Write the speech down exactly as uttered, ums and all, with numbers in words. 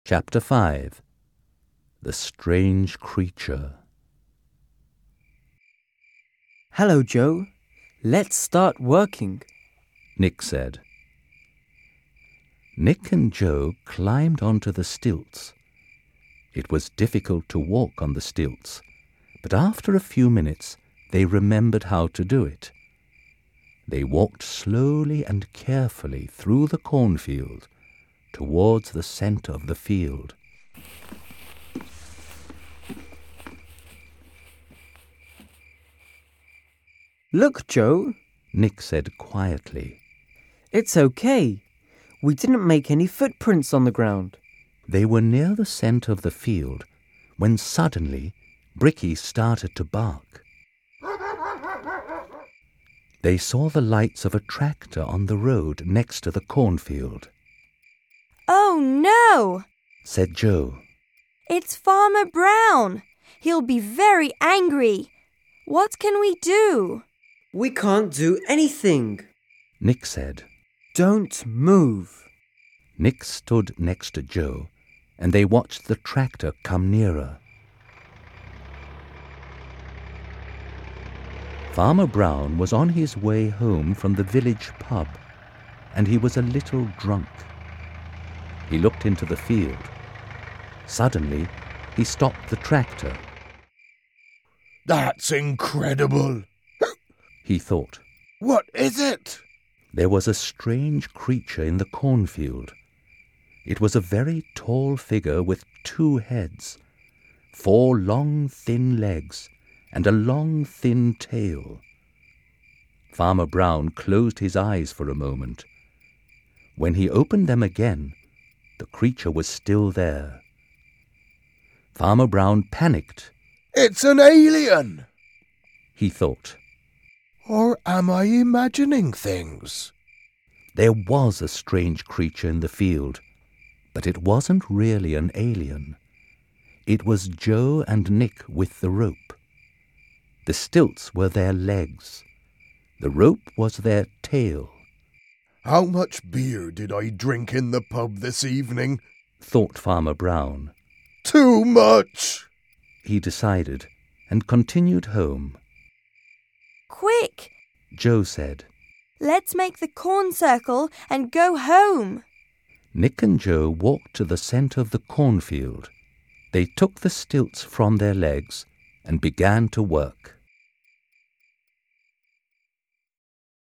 Chapter five. The Strange Creature. Hello, Joe. Let's start working, Nick said. Nick and Joe climbed onto the stilts. It was difficult to walk on the stilts, but after a few minutes they remembered how to do it. They walked slowly and carefully through the cornfield towards the centre of the field. Look, Joe, Nick said quietly. It's okay. We didn't make any footprints on the ground. They were near the centre of the field when suddenly Bricky started to bark. They saw the lights of a tractor on the road next to the cornfield. Oh no, Said Joe. it's Farmer Brown. He'll be very angry. What can we do? We can't do anything. Nick said. Don't move. Nick stood next to Joe, and they watched the tractor come nearer. Farmer Brown was on his way home from the village pub, and he was a little drunk. He looked into the field. Suddenly, he stopped the tractor. That's incredible, He thought. What is it? There was a strange creature in the cornfield. It was a very tall figure with two heads, four long, thin legs, and a long, thin tail. Farmer Brown closed his eyes for a moment. When he opened them again, the creature was still there. Farmer Brown panicked. It's an alien! He thought. Or am I imagining things? There was a strange creature in the field, but it wasn't really an alien. It was Joe and Nick with the rope. The stilts were their legs. The rope was their tail. How much beer did I drink in the pub this evening? Thought Farmer Brown. Too much! He decided, and continued home. Quick, Joe said. let's make the corn circle and go home. Nick and Joe walked to the centre of the cornfield. They took the stilts from their legs and began to work.